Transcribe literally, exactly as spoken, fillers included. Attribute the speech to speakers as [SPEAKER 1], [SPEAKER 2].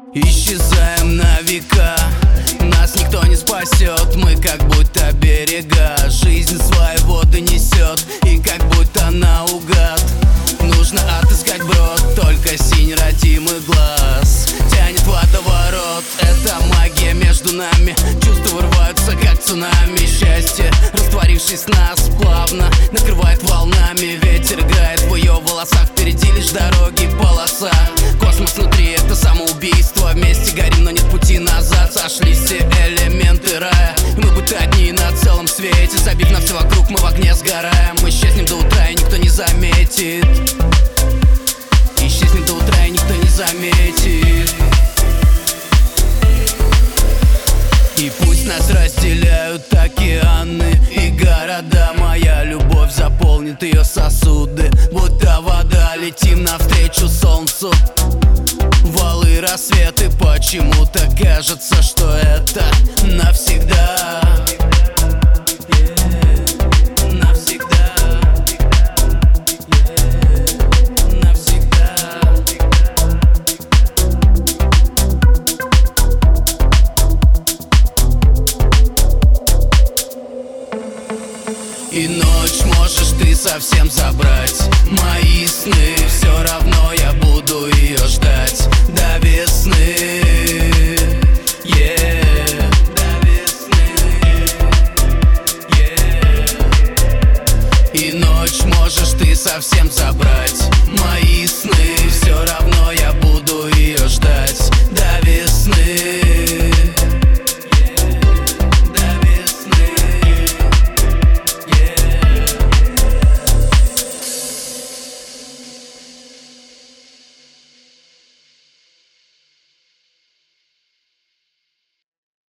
[SPEAKER 1] Исчезаем на века, нас никто не спасет. Мы как будто берега, жизнь свои воды несет, и как будто наугад нужно отыскать брод. Только синий родимый глаз тянет водоворот. Это магия между нами, чувства вырываются как цунами. Счастье, растворившись нас, плавно накрывает волнами. Ветер играет в ее волосах, впереди лишь дороги, полоса. Космос внутри — это самоубийство. Вместе горим, но нет пути назад. Сошлись все элементы рая, и мы будто одни на целом свете. Забив на все вокруг, мы в огне сгораем. Мы исчезнем до утра, и никто не заметит. Исчезнем до утра, и никто не заметит. И пусть нас разделяют океаны и города, моя любовь заполнит ее сосуды. Будто вода, летим навстречу солнцу. Валы, рассветы, почему-то кажется, что это навсегда. И ночь можешь ты совсем забрать мои сны, все равно я буду ее ждать до весны. Yeah, до весны. Yeah. И ночь можешь ты совсем забрать мои сны, все равно я буду ее ждать